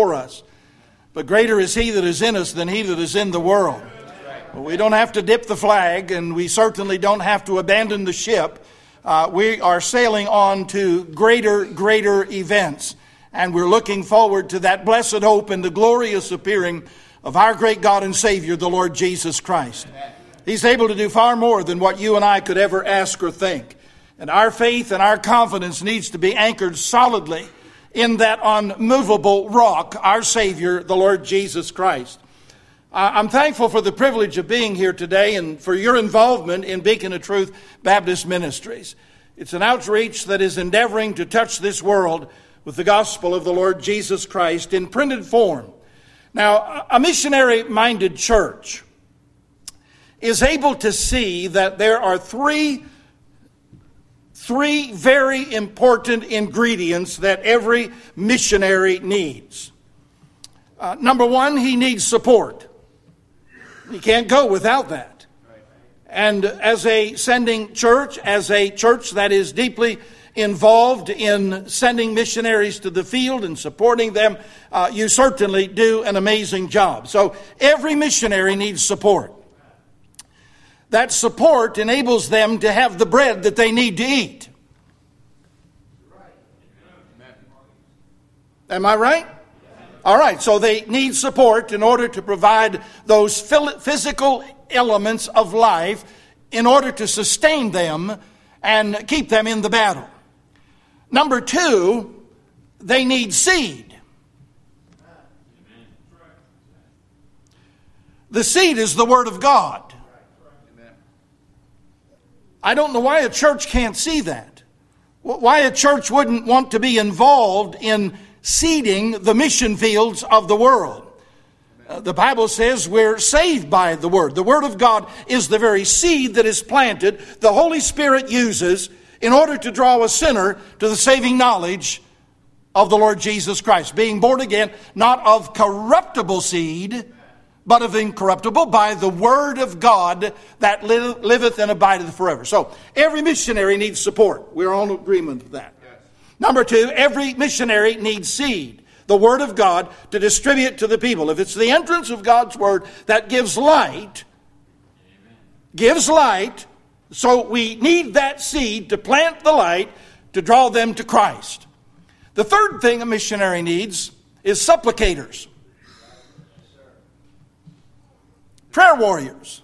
for us. But greater is He that is in us than he that is in the world. Well, we don't have to dip the flag, and we certainly don't have to abandon the ship. We are sailing on to greater events. And we're looking forward to that blessed hope and the glorious appearing of our great God and Savior, the Lord Jesus Christ. He's able to do far more than what you and I could ever ask or think. And our faith and our confidence needs to be anchored solidly in that unmovable rock, our Savior, the Lord Jesus Christ. I'm thankful for the privilege of being here today and for your involvement in Beacon of Truth Baptist Ministries. It's an outreach that is endeavoring to touch this world with the gospel of the Lord Jesus Christ in printed form. Now, a missionary-minded church is able to see that there are three very important ingredients that every missionary needs. Number one, he needs support. He can't go without that. And as a sending church, as a church that is deeply involved in sending missionaries to the field and supporting them, you certainly do an amazing job. So every missionary needs support. That support enables them to have the bread that they need to eat. Am I right? All right, so they need support in order to provide those physical elements of life in order to sustain them and keep them in the battle. Number two, they need seed. The seed is the Word of God. I don't know why a church can't see that. Why a church wouldn't want to be involved in seeding the mission fields of the world. The Bible says we're saved by the Word. The Word of God is the very seed that is planted, the Holy Spirit uses in order to draw a sinner to the saving knowledge of the Lord Jesus Christ. Being born again, not of corruptible seed, but of incorruptible, by the Word of God that liveth and abideth forever. So, every missionary needs support. We're all in agreement with that. Yes. Number two, every missionary needs seed, the Word of God, to distribute to the people. If it's the entrance of God's Word that gives light, so we need that seed to plant the light to draw them to Christ. The third thing a missionary needs is supplicators. Prayer warriors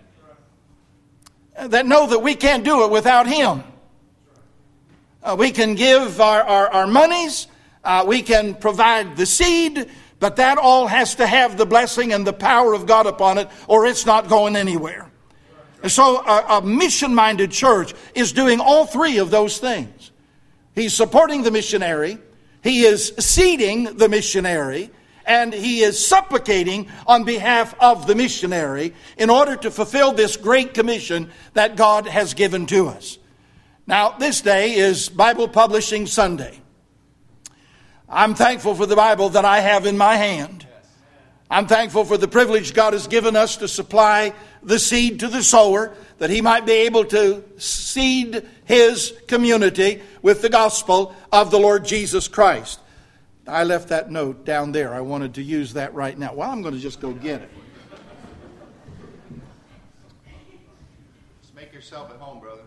that know that we can't do it without Him. We can give our monies, we can provide the seed, but that all has to have the blessing and the power of God upon it, or it's not going anywhere. And so a mission-minded church is doing all three of those things. He's supporting the missionary, he is seeding the missionary, and he is supplicating on behalf of the missionary in order to fulfill this great commission that God has given to us. Now, this day is Bible Publishing Sunday. I'm thankful for the Bible that I have in my hand. I'm thankful for the privilege God has given us to supply the seed to the sower, that he might be able to seed his community with the gospel of the Lord Jesus Christ. I left that note down there. I wanted to use that right now. Well, I'm going to just go get it. Just make yourself at home, brother.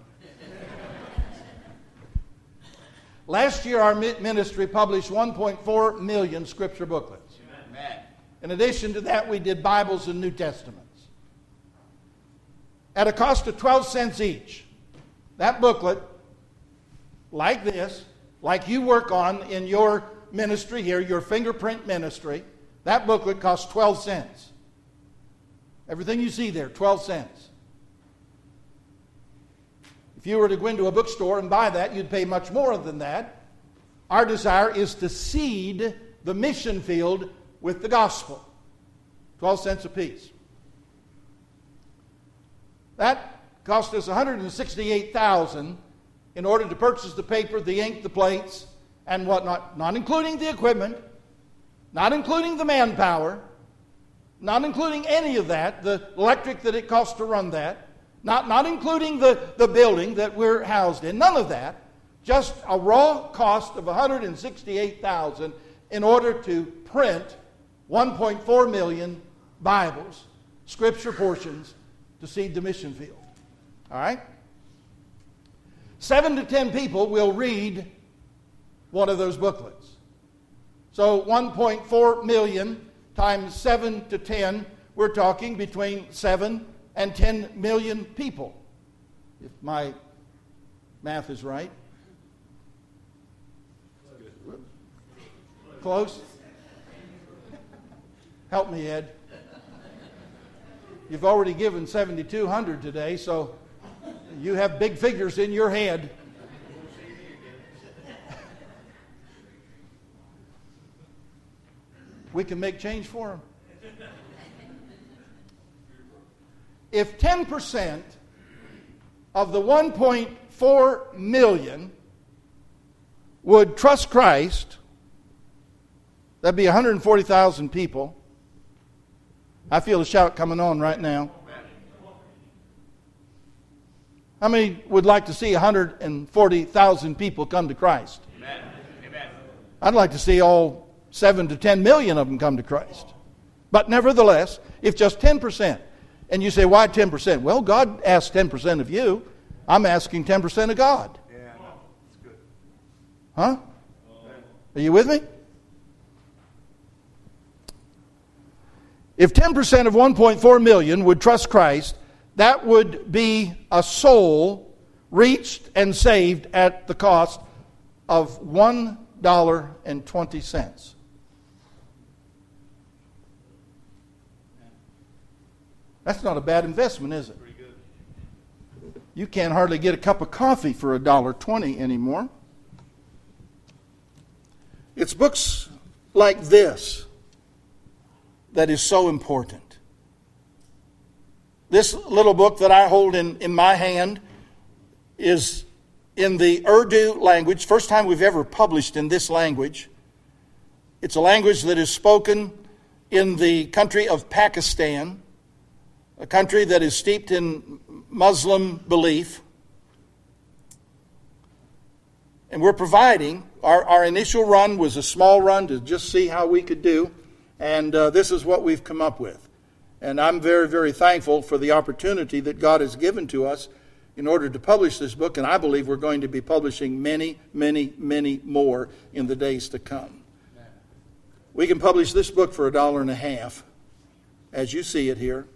Last year, our ministry published 1.4 million scripture booklets. Amen. In addition to that, we did Bibles and New Testaments. At a cost of 12 cents each. That booklet, like this, like you work on in your ministry here, your fingerprint ministry, that booklet costs 12 cents. Everything you see there, 12 cents. If you were to go into a bookstore and buy that, you'd pay much more than that. Our desire is to seed the mission field with the gospel. 12 cents a piece. That cost us $168,000 in order to purchase the paper, the ink, the plates, and whatnot, not including the equipment, not including the manpower, not including any of that, the electric that it costs to run that, not including the building that we're housed in, none of that, just a raw cost of $168,000 in order to print 1.4 million Bibles, scripture portions, to seed the mission field. All right? 7 to 10 people will read one of those booklets. So 1.4 million times 7 to 10, we're talking between 7 and 10 million people, if my math is right. Close? Help me, Ed. You've already given 7,200 today, so you have big figures in your head. We can make change for them. If 10% of the 1.4 million would trust Christ, that'd be 140,000 people. I feel a shout coming on right now. How many would like to see 140,000 people come to Christ? Amen. I'd like to see all 7 to 10 million of them come to Christ. But nevertheless, if just 10%, and you say, why 10%? Well, God asked 10% of you. I'm asking 10% of God. Yeah, that's good. Huh? Are you with me? If 10% of 1.4 million would trust Christ, that would be a soul reached and saved at the cost of $1.20. That's not a bad investment, is it? You can't hardly get a cup of coffee for $1.20 anymore. It's books like this that is so important. This little book that I hold in my hand is in the Urdu language. First time we've ever published in this language. It's a language that is spoken in the country of Pakistan, a country that is steeped in Muslim belief. And we're providing, our initial run was a small run to just see how we could do. And this is what we've come up with. And I'm very, very thankful for the opportunity that God has given to us in order to publish this book. And I believe we're going to be publishing many, many, many more in the days to come. We can publish this book for $1.50, as you see it here.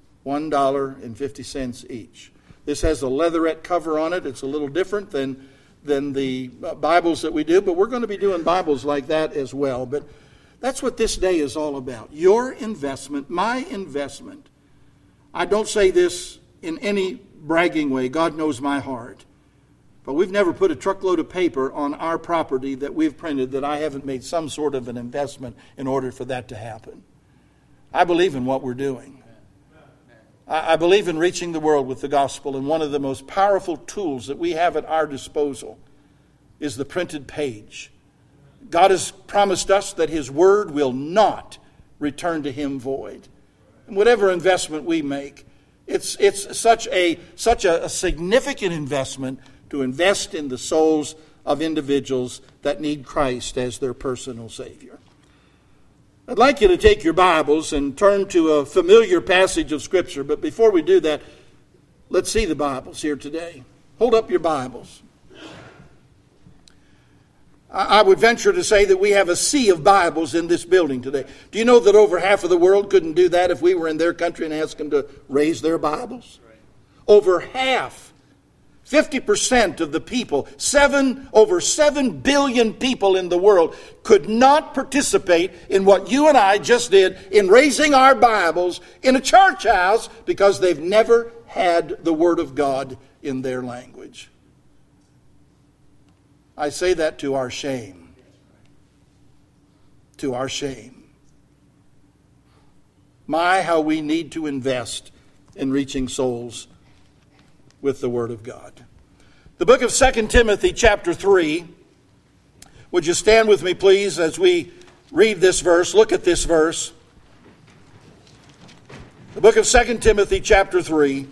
$1.50 each. This has a leatherette cover on it. It's a little different than the Bibles that we do, but we're going to be doing Bibles like that as well. But that's what this day is all about. Your investment, my investment. I don't say this in any bragging way. God knows my heart. But we've never put a truckload of paper on our property that we've printed that I haven't made some sort of an investment in order for that to happen. I believe in what we're doing. I believe in reaching the world with the gospel, and one of the most powerful tools that we have at our disposal is the printed page. God has promised us that His word will not return to Him void. And whatever investment we make, it's such a significant investment to invest in the souls of individuals that need Christ as their personal Savior. I'd like you to take your Bibles and turn to a familiar passage of Scripture. But before we do that, let's see the Bibles here today. Hold up your Bibles. I would venture to say that we have a sea of Bibles in this building today. Do you know that over half of the world couldn't do that if we were in their country and asked them to raise their Bibles? Over half. 50% of the people, over 7 billion people in the world, could not participate in what you and I just did in raising our Bibles in a church house because they've never had the Word of God in their language. I say that to our shame. To our shame. My, how we need to invest in reaching souls with the Word of God. The book of 2 Timothy chapter 3. Would you stand with me, please, as we read this verse? Look at this verse. The book of 2 Timothy chapter 3.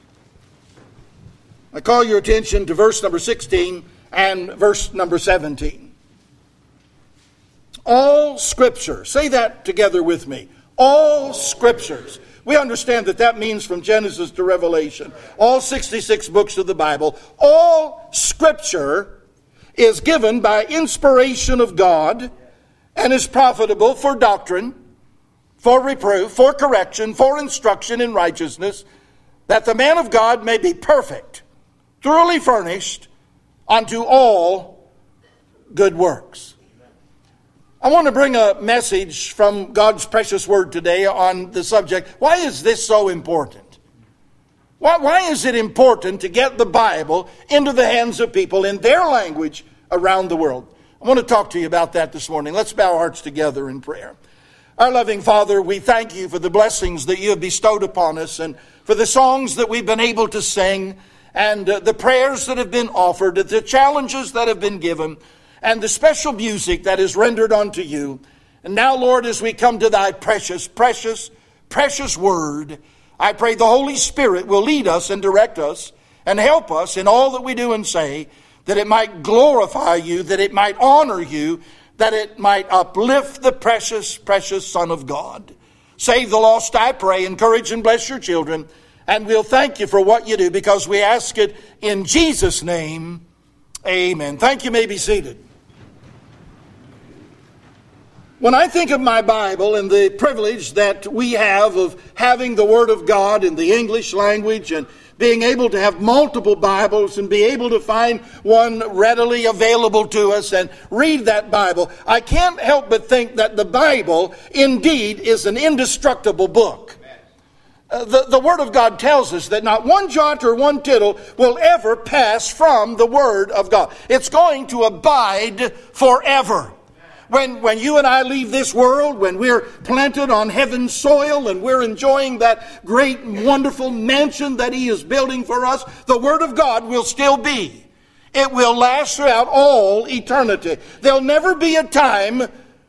I call your attention to verse number 16 and verse number 17. All Scripture. Say that together with me. All Scriptures. We understand that that means from Genesis to Revelation. All 66 books of the Bible. All Scripture is given by inspiration of God and is profitable for doctrine, for reproof, for correction, for instruction in righteousness, that the man of God may be perfect, thoroughly furnished unto all good works. I want to bring a message from God's precious word today on the subject. Why is this so important? Why is it important to get the Bible into the hands of people in their language around the world? I want to talk to you about that this morning. Let's bow our hearts together in prayer. Our loving Father, we thank you for the blessings that you have bestowed upon us and for the songs that we've been able to sing and the prayers that have been offered, the challenges that have been given, and the special music that is rendered unto you. And now, Lord, as we come to thy precious, precious, precious word, I pray the Holy Spirit will lead us and direct us and help us in all that we do and say, that it might glorify you, that it might honor you, that it might uplift the precious, precious Son of God. Save the lost, I pray. Encourage and bless your children. And we'll thank you for what you do, because we ask it in Jesus' name. Amen. Thank you. You may be seated. When I think of my Bible and the privilege that we have of having the Word of God in the English language and being able to have multiple Bibles and be able to find one readily available to us and read that Bible, I can't help but think that the Bible indeed is an indestructible book. The Word of God tells us that not one jot or one tittle will ever pass from the Word of God. It's going to abide forever. When you and I leave this world, when we're planted on heaven's soil and we're enjoying that great, wonderful mansion that He is building for us, the Word of God will still be. It will last throughout all eternity. There'll never be a time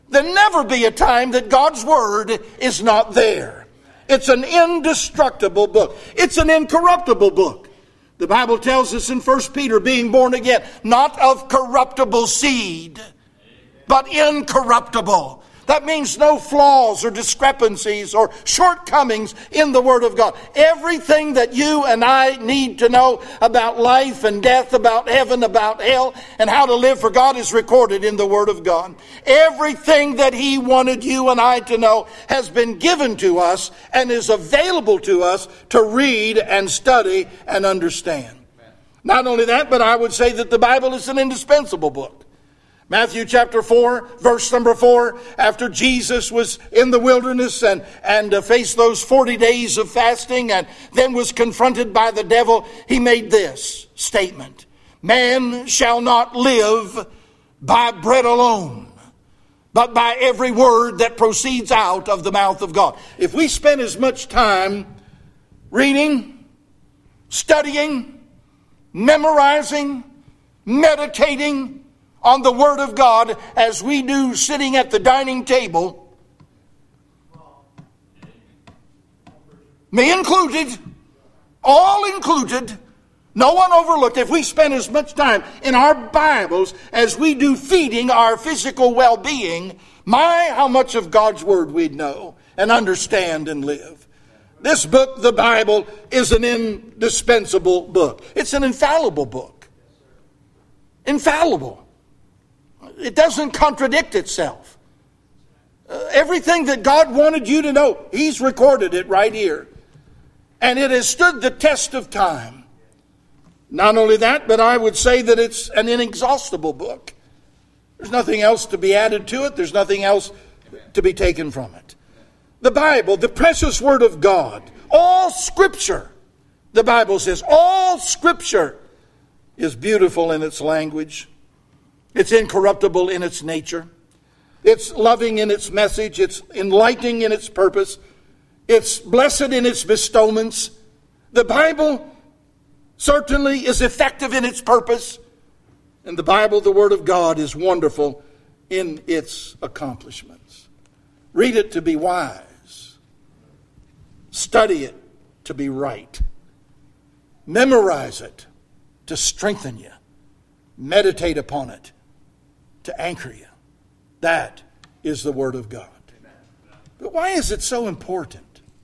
that God's Word is not there. It's an indestructible book. It's an incorruptible book. The Bible tells us in 1 Peter, being born again, not of corruptible seed, but incorruptible. That means no flaws or discrepancies or shortcomings in the Word of God. Everything that you and I need to know about life and death, about heaven, about hell, and how to live for God is recorded in the Word of God. Everything that He wanted you and I to know has been given to us and is available to us to read and study and understand. Not only that, but I would say that the Bible is an indispensable book. Matthew chapter 4, verse number 4, after Jesus was in the wilderness and faced those 40 days of fasting and then was confronted by the devil, he made this statement: "Man shall not live by bread alone, but by every word that proceeds out of the mouth of God." If we spend as much time reading, studying, memorizing, meditating on the Word of God as we do sitting at the dining table, me included, all included, no one overlooked, if we spend as much time in our Bibles as we do feeding our physical well-being, my, how much of God's Word we'd know and understand and live. This book, the Bible, is an indispensable book. It's an infallible book. Infallible. It doesn't contradict itself. Everything that God wanted you to know, He's recorded it right here. And it has stood the test of time. Not only that, but I would say that it's an inexhaustible book. There's nothing else to be added to it. There's nothing else to be taken from it. The Bible, the precious Word of God, all Scripture, the Bible says, all Scripture is beautiful in its language. It's incorruptible in its nature. It's loving in its message. It's enlightening in its purpose. It's blessed in its bestowments. The Bible certainly is effective in its purpose. And the Bible, the Word of God, is wonderful in its accomplishments. Read it to be wise. Study it to be right. Memorize it to strengthen you. Meditate upon it to anchor you. That is the Word of God. But why is it so important?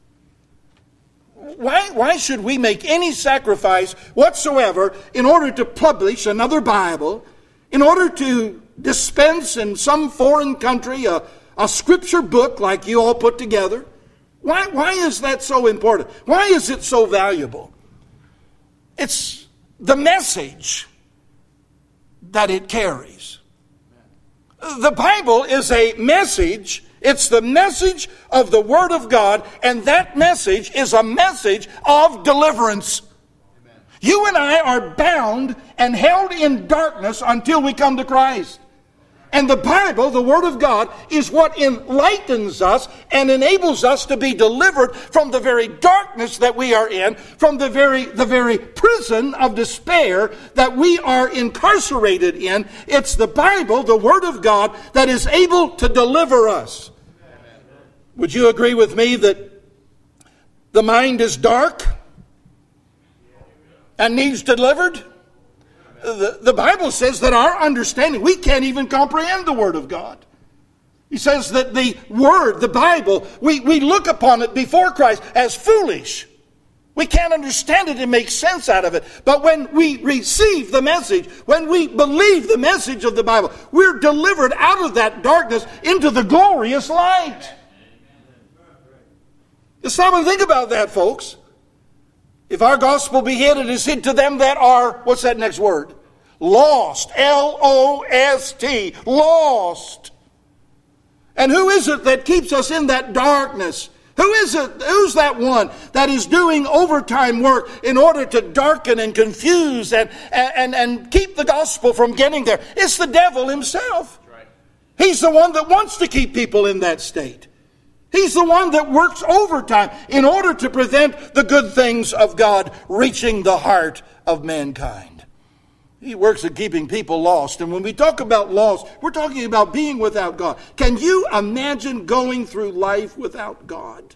Why should we make any sacrifice whatsoever in order to publish another Bible, in order to dispense in some foreign country a scripture book like you all put together? Why is that so important? Why is it so valuable? It's the message that it carries. The Bible is a message. It's the message of the Word of God, and that message is a message of deliverance. Amen. You and I are bound and held in darkness until we come to Christ. And the Bible, the Word of God, is what enlightens us and enables us to be delivered from the very darkness that we are in, from the very prison of despair that we are incarcerated in. It's the Bible, the Word of God, that is able to deliver us. Would you agree with me that the mind is dark and needs delivered? The Bible says that our understanding, we can't even comprehend the Word of God. He says that the Word, the Bible, we look upon it before Christ as foolish. We can't understand it and make sense out of it. But when we receive the message, when we believe the message of the Bible, we're delivered out of that darkness into the glorious light. Just stop and think about that, folks. If our gospel be hid, it is hid to them that are, what's that next word? Lost. L-O-S-T. Lost. And who is it that keeps us in that darkness? Who is it? Who's that one that is doing overtime work in order to darken and confuse and keep the gospel from getting there? It's the devil himself. Right. He's the one that wants to keep people in that state. He's the one that works overtime in order to prevent the good things of God reaching the heart of mankind. He works at keeping people lost. And when we talk about lost, we're talking about being without God. Can you imagine going through life without God?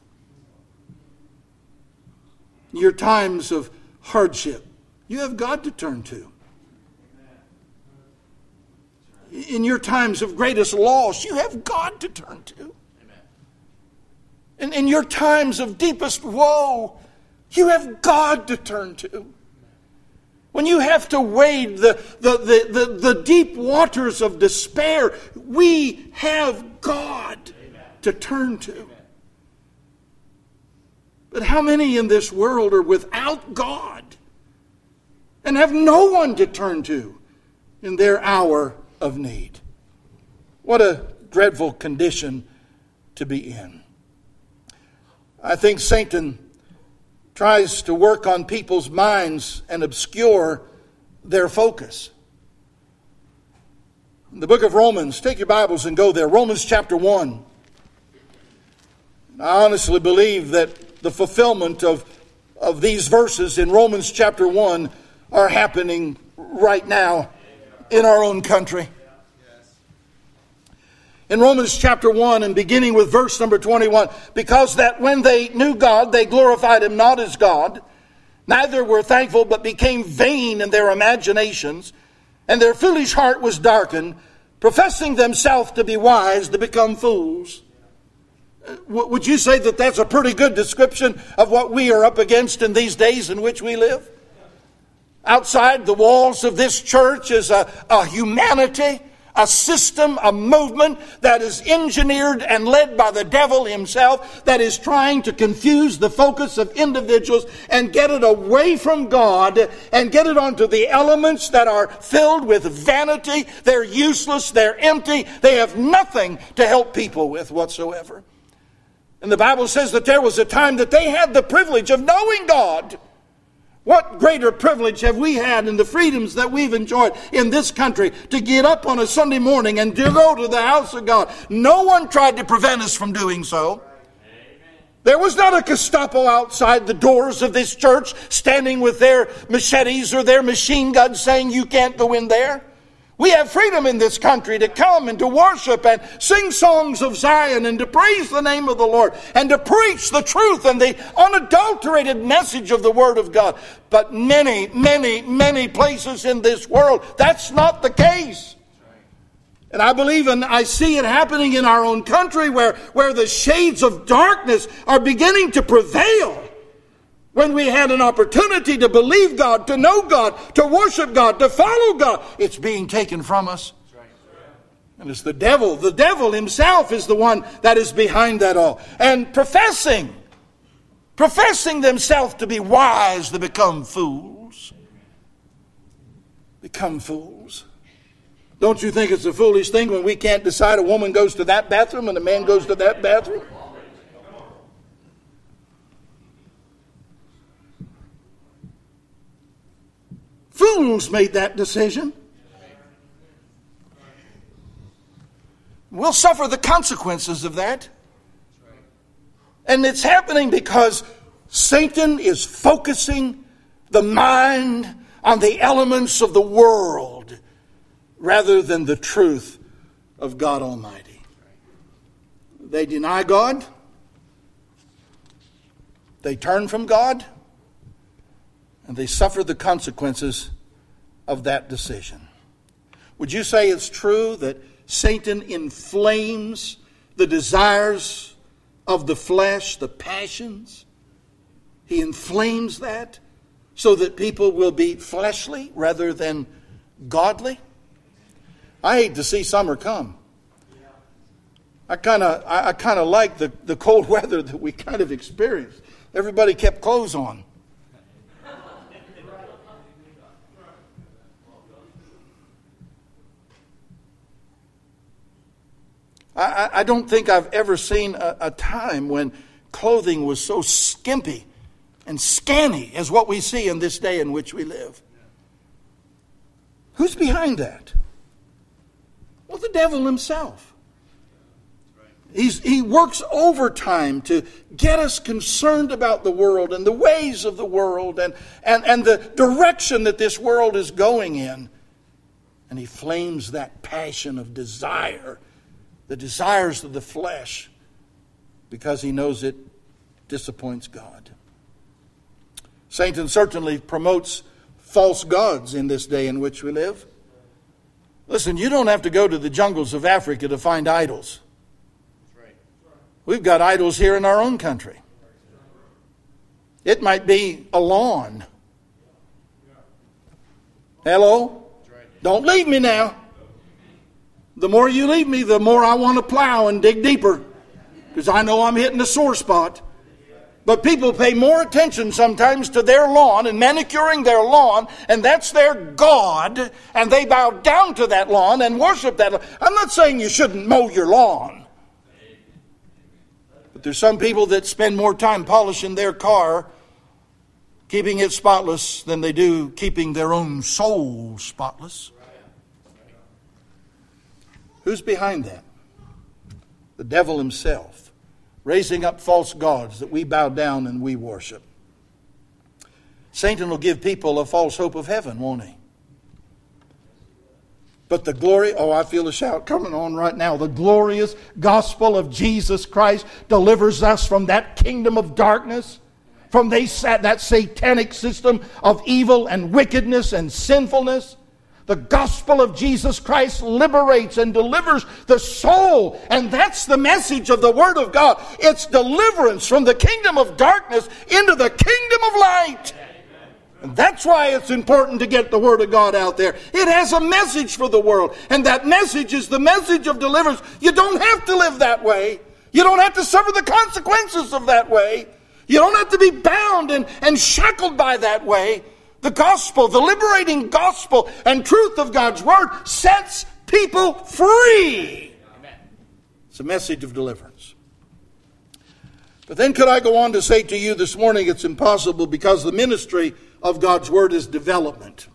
Your times of hardship, you have God to turn to. In your times of greatest loss, you have God to turn to. And in your times of deepest woe, you have God to turn to. When you have to wade the deep waters of despair, we have God to turn to. But how many in this world are without God and have no one to turn to in their hour of need? What a dreadful condition to be in. I think Satan tries to work on people's minds and obscure their focus. In the book of Romans, take your Bibles and go there. Romans chapter 1. I honestly believe that the fulfillment of these verses in Romans chapter 1 are happening right now in our own country. In Romans chapter 1 and beginning with verse number 21, because that when they knew God, they glorified Him not as God, neither were thankful, but became vain in their imaginations, and their foolish heart was darkened, professing themselves to be wise, to become fools. Would you say that that's a pretty good description of what we are up against in these days in which we live? Outside the walls of this church is a humanity, a system, a movement that is engineered and led by the devil himself, that is trying to confuse the focus of individuals and get it away from God and get it onto the elements that are filled with vanity. They're useless, they're empty, they have nothing to help people with whatsoever. And the Bible says that there was a time that they had the privilege of knowing God. What greater privilege have we had in the freedoms that we've enjoyed in this country to get up on a Sunday morning and to go to the house of God? No one tried to prevent us from doing so. There was not a Gestapo outside the doors of this church standing with their machetes or their machine guns saying you can't go in there. We have freedom in this country to come and to worship and sing songs of Zion and to praise the name of the Lord and to preach the truth and the unadulterated message of the Word of God. But many, many, many places in this world, that's not the case. And I believe and I see it happening in our own country where the shades of darkness are beginning to prevail. When we had an opportunity to believe God, to know God, to worship God, to follow God, it's being taken from us. And it's the devil. The devil himself is the one that is behind that all. And professing themselves to be wise, they become fools. Become fools. Don't you think it's a foolish thing when we can't decide a woman goes to that bathroom and a man goes to that bathroom? Fools made that decision. We'll suffer the consequences of that. And it's happening because Satan is focusing the mind on the elements of the world rather than the truth of God Almighty. They deny God. They turn from God. And they suffer the consequences of that decision. Would you say it's true that Satan inflames the desires of the flesh, the passions? He inflames that so that people will be fleshly rather than godly? I hate to see summer come. I kind of like the cold weather that we kind of experienced. Everybody kept clothes on. I don't think I've ever seen a time when clothing was so skimpy and scanty as what we see in this day in which we live. Who's behind that? Well, the devil himself. He works overtime to get us concerned about the world and the ways of the world and the direction that this world is going in. And he flames that passion of desire, the desires of the flesh, because he knows it disappoints God. Satan certainly promotes false gods in this day in which we live. Listen, you don't have to go to the jungles of Africa to find idols. We've got idols here in our own country. It might be a lawn. Hello? Don't leave me now. The more you leave me, the more I want to plow and dig deeper, because I know I'm hitting a sore spot. But people pay more attention sometimes to their lawn and manicuring their lawn, and that's their God, and they bow down to that lawn and worship that lawn. I'm not saying you shouldn't mow your lawn. But there's some people that spend more time polishing their car, keeping it spotless, than they do keeping their own soul spotless. Who's behind that? The devil himself, raising up false gods that we bow down and we worship. Satan will give people a false hope of heaven, won't he? But the glory, I feel a shout coming on right now. The glorious gospel of Jesus Christ delivers us from that kingdom of darkness, from that satanic system of evil and wickedness and sinfulness. The gospel of Jesus Christ liberates and delivers the soul. And that's the message of the Word of God. It's deliverance from the kingdom of darkness into the kingdom of light. And that's why it's important to get the Word of God out there. It has a message for the world. And that message is the message of deliverance. You don't have to live that way. You don't have to suffer the consequences of that way. You don't have to be bound and shackled by that way. The gospel, the liberating gospel and truth of God's Word sets people free. Amen. It's a message of deliverance. But then could I go on to say to you this morning, it's impossible, because the ministry of God's Word is development.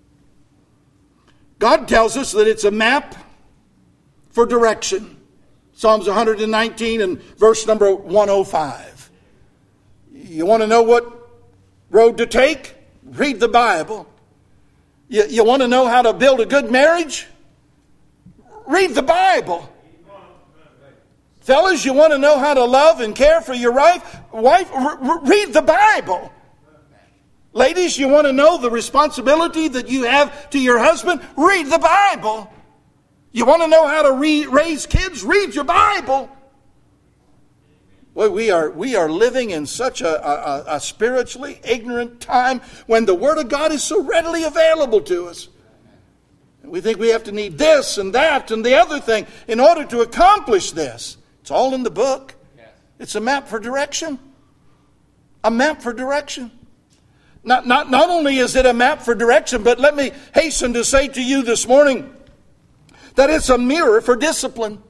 God tells us that it's a map for direction. Psalms 119 and verse number 105. You want to know what road to take? Read the Bible. You want to know how to build a good marriage? Read the Bible. Fellas, you want to know how to love and care for your wife? Read the Bible. Ladies, you want to know the responsibility that you have to your husband? Read the Bible. You want to know how to raise kids? Read your Bible. Boy, we are living in such a spiritually ignorant time when the Word of God is so readily available to us. We think we have to need this and that and the other thing in order to accomplish this. It's all in the book. It's a map for direction. A map for direction. Not only is it a map for direction, but let me hasten to say to you this morning that it's a mirror for discipline.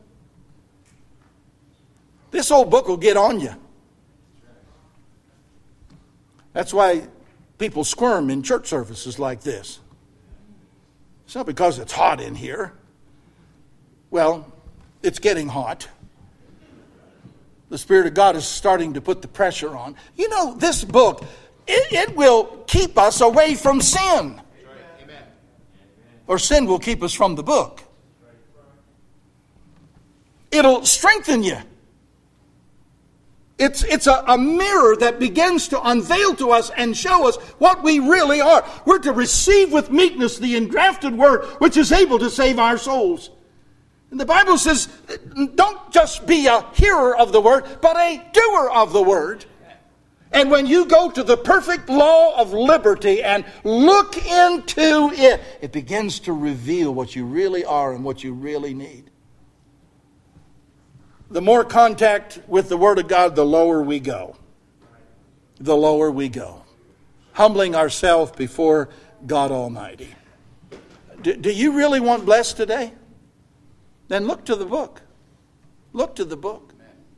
This old book will get on you. That's why people squirm in church services like this. It's not because it's hot in here. Well, it's getting hot. The Spirit of God is starting to put the pressure on. You know, this book, it will keep us away from sin. Amen. Or sin will keep us from the book. It'll strengthen you. It's a mirror that begins to unveil to us and show us what we really are. We're to receive with meekness the engrafted word which is able to save our souls. And the Bible says, don't just be a hearer of the word, but a doer of the word. And when you go to the perfect law of liberty and look into it, it begins to reveal what you really are and what you really need. The more contact with the Word of God, the lower we go. The lower we go. Humbling ourselves before God Almighty. Do you really want blessed today? Then look to the book. Look to the book.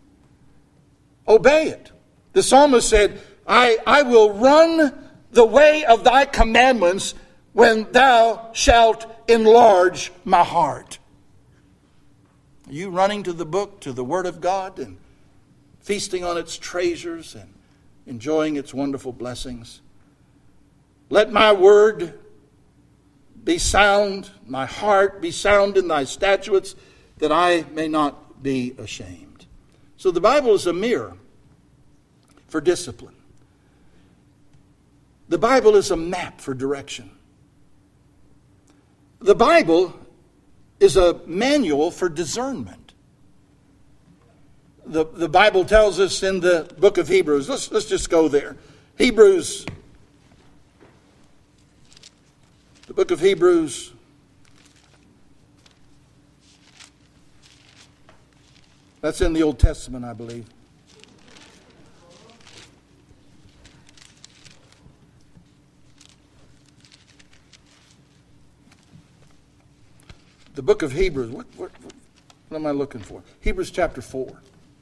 Obey it. The psalmist said, I will run the way of thy commandments when thou shalt enlarge my heart. Are you running to the book, to the Word of God, and feasting on its treasures and enjoying its wonderful blessings? Let my word be sound, my heart be sound in thy statutes, that I may not be ashamed. So the Bible is a mirror for discipline. The Bible is a map for direction. The Bible is a manual for discernment. The Bible tells us in the book of Hebrews, let's just go there. Hebrews, the book of Hebrews, that's in the Old Testament, I believe. The book of Hebrews, what am I looking for? Hebrews chapter 4,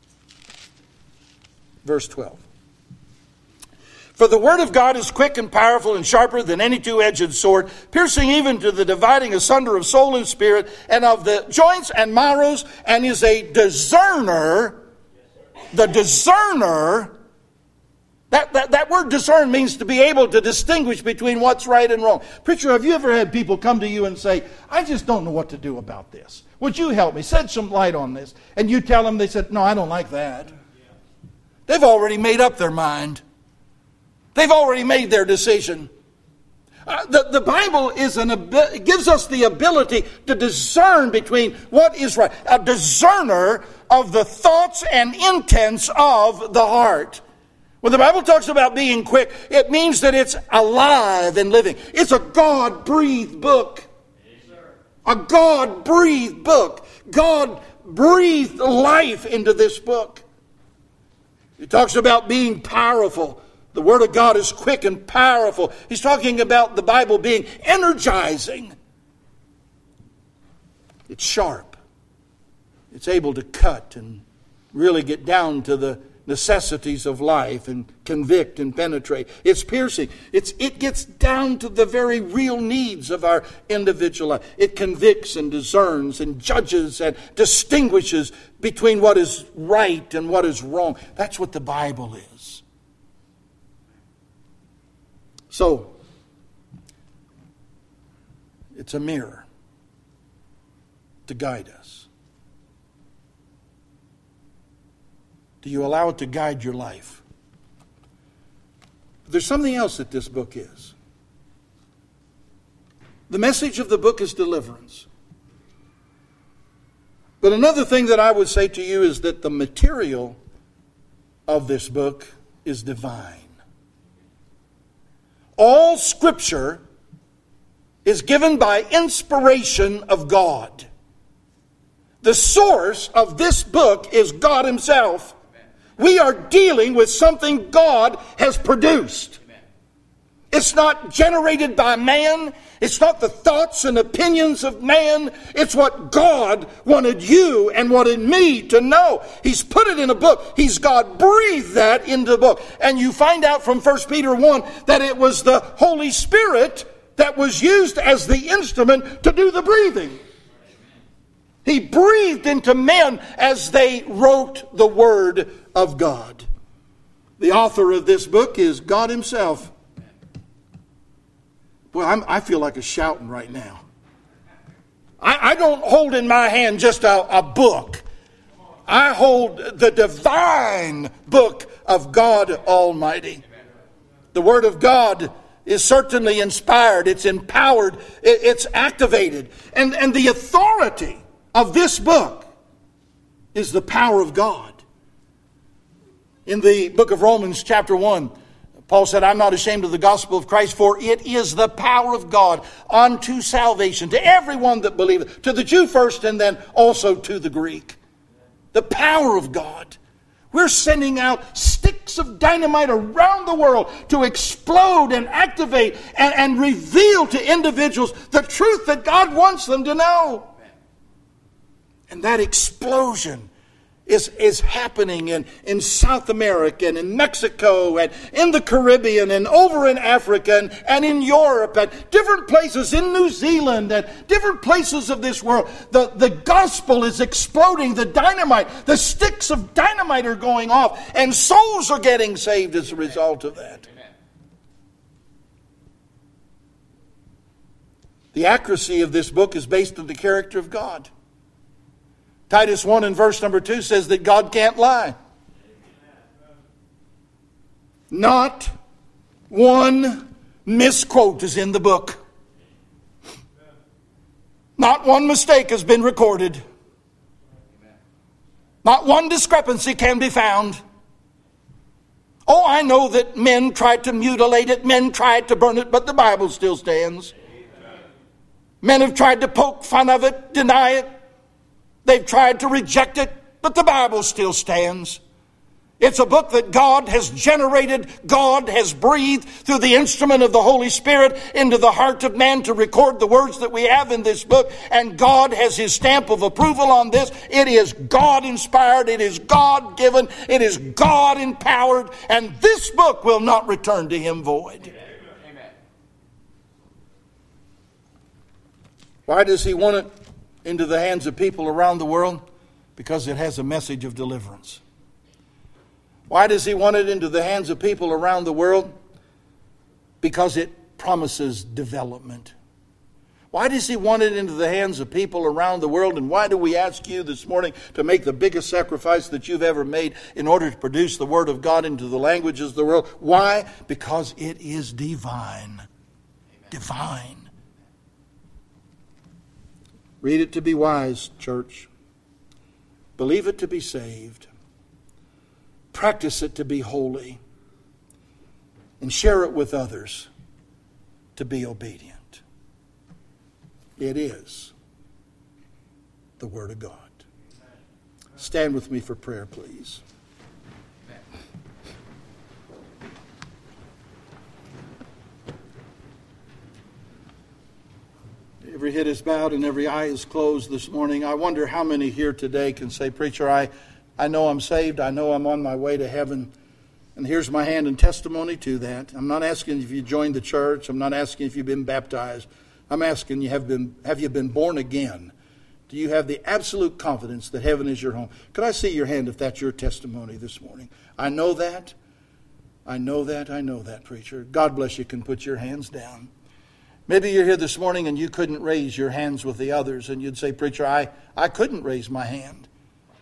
verse 12. For the word of God is quick and powerful and sharper than any two-edged sword, piercing even to the dividing asunder of soul and spirit, and of the joints and marrows, and is a discerner. The discerner. That word discern means to be able to distinguish between what's right and wrong. Preacher, have you ever had people come to you and say, I just don't know what to do about this. Would you help me? Shed some light on this. And you tell them, they said, no, I don't like that. They've already made up their mind. They've already made their decision. The Bible gives us the ability to discern between what is right. A discerner of the thoughts and intents of the heart. When the Bible talks about being quick, it means that it's alive and living. It's a God-breathed book. A God-breathed book. God breathed life into this book. It talks about being powerful. The Word of God is quick and powerful. He's talking about the Bible being energizing. It's sharp. It's able to cut and really get down to the necessities of life and convict and penetrate. It's piercing. It gets down to the very real needs of our individual life. It convicts and discerns and judges and distinguishes between what is right and what is wrong. That's what the Bible is. So, it's a mirror to guide us. Do you allow it to guide your life? There's something else that this book is. The message of the book is deliverance. But another thing that I would say to you is that the material of this book is divine. All Scripture is given by inspiration of God. The source of this book is God Himself. We are dealing with something God has produced. It's not generated by man. It's not the thoughts and opinions of man. It's what God wanted you and wanted me to know. He's put it in a book. God breathed that into the book. And you find out from 1 Peter 1 that it was the Holy Spirit that was used as the instrument to do the breathing. He breathed into men as they wrote the Word of God. The author of this book is God Himself. Boy, I feel like a shouting right now. I don't hold in my hand just a book. I hold the divine book of God Almighty. The Word of God is certainly inspired. It's empowered. It's activated. And the authority of this book is the power of God. In the book of Romans chapter 1, Paul said, I'm not ashamed of the gospel of Christ, for it is the power of God unto salvation, to everyone that believeth, to the Jew first and then also to the Greek. The power of God. We're sending out sticks of dynamite around the world to explode and activate and reveal to individuals the truth that God wants them to know. And that explosion is happening in South America and in Mexico and in the Caribbean and over in Africa and in Europe and different places in New Zealand and different places of this world. The gospel is exploding. The dynamite, the sticks of dynamite are going off, and souls are getting saved as a result of that. Amen. The accuracy of this book is based on the character of God. Titus 1 and verse number 2 says that God can't lie. Not one misquote is in the book. Not one mistake has been recorded. Not one discrepancy can be found. Oh, I know that men tried to mutilate it, men tried to burn it, but the Bible still stands. Men have tried to poke fun of it, deny it. They've tried to reject it, but the Bible still stands. It's a book that God has generated, God has breathed through the instrument of the Holy Spirit into the heart of man to record the words that we have in this book, and God has His stamp of approval on this. It is God-inspired, it is God-given, it is God-empowered, and this book will not return to Him void. Amen. Why does He want it into the hands of people around the world? Because it has a message of deliverance. Why does He want it into the hands of people around the world? Because it promises development. Why does He want it into the hands of people around the world? And why do we ask you this morning to make the biggest sacrifice that you've ever made in order to produce the Word of God into the languages of the world? Why? Because it is divine. Amen. Divine. Read it to be wise, church. Believe it to be saved. Practice it to be holy. And share it with others to be obedient. It is the Word of God. Stand with me for prayer, please. Every head is bowed and every eye is closed this morning. I wonder how many here today can say, Preacher, I know I'm saved. I know I'm on my way to heaven. And here's my hand in testimony to that. I'm not asking if you joined the church. I'm not asking if you've been baptized. I'm asking you, have you been born again? Do you have the absolute confidence that heaven is your home? Could I see your hand if that's your testimony this morning? I know that. I know that, preacher. God bless you. Can put your hands down. Maybe you're here this morning and you couldn't raise your hands with the others, and you'd say, Preacher, I couldn't raise my hand.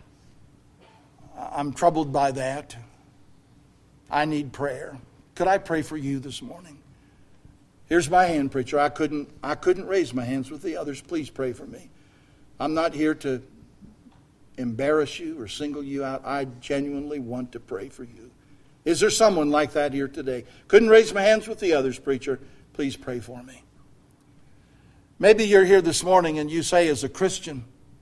I'm troubled by that. I need prayer. Could I pray for you this morning? Here's my hand, preacher. I couldn't raise my hands with the others. Please pray for me. I'm not here to embarrass you or single you out. I genuinely want to pray for you. Is there someone like that here today? Couldn't raise my hands with the others, preacher. Please pray for me. Maybe you're here this morning and you say, as a Christian,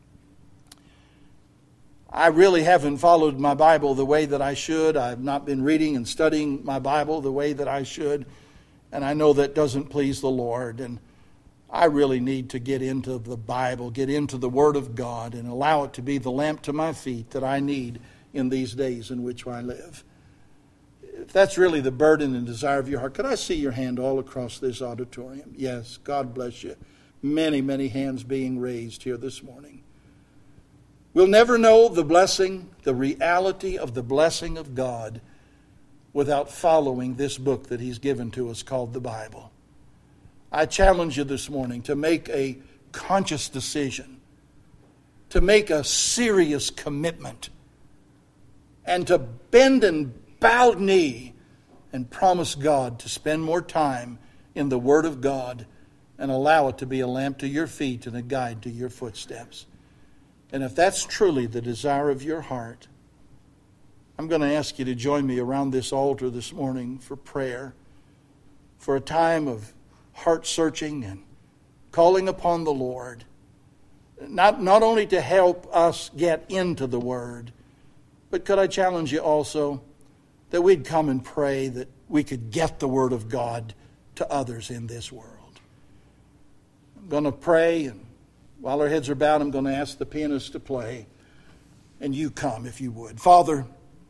I really haven't followed my Bible the way that I should. I've not been reading and studying my Bible the way that I should. And I know that doesn't please the Lord. And I really need to get into the Bible, get into the Word of God, and allow it to be the lamp to my feet that I need in these days in which I live. If that's really the burden and desire of your heart, could I see your hand all across this auditorium? Yes, God bless you. Many, many hands being raised here this morning. We'll never know the blessing, the reality of the blessing of God without following this book that He's given to us called the Bible. I challenge you this morning to make a conscious decision, to make a serious commitment, and to bend and bow knee and promise God to spend more time in the Word of God and allow it to be a lamp to your feet and a guide to your footsteps. And if that's truly the desire of your heart, I'm going to ask you to join me around this altar this morning for prayer, for a time of heart searching and calling upon the Lord, not only to help us get into the Word, but could I challenge you also that we'd come and pray that we could get the Word of God to others in this world. I'm going to pray, and while our heads are bowed, I'm going to ask the pianist to play, and you come if you would. Father,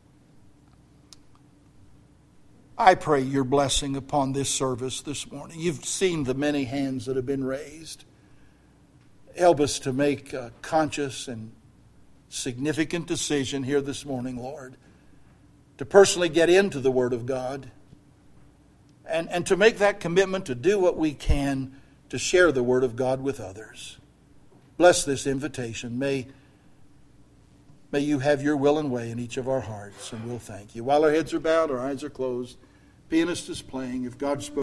I pray your blessing upon this service this morning. You've seen the many hands that have been raised. Help us to make a conscious and significant decision here this morning, Lord, to personally get into the Word of God and to make that commitment to do what we can to share the Word of God with others. Bless this invitation. May you have your will and way in each of our hearts, and we'll thank you. While our heads are bowed, our eyes are closed, pianist is playing. If God spoke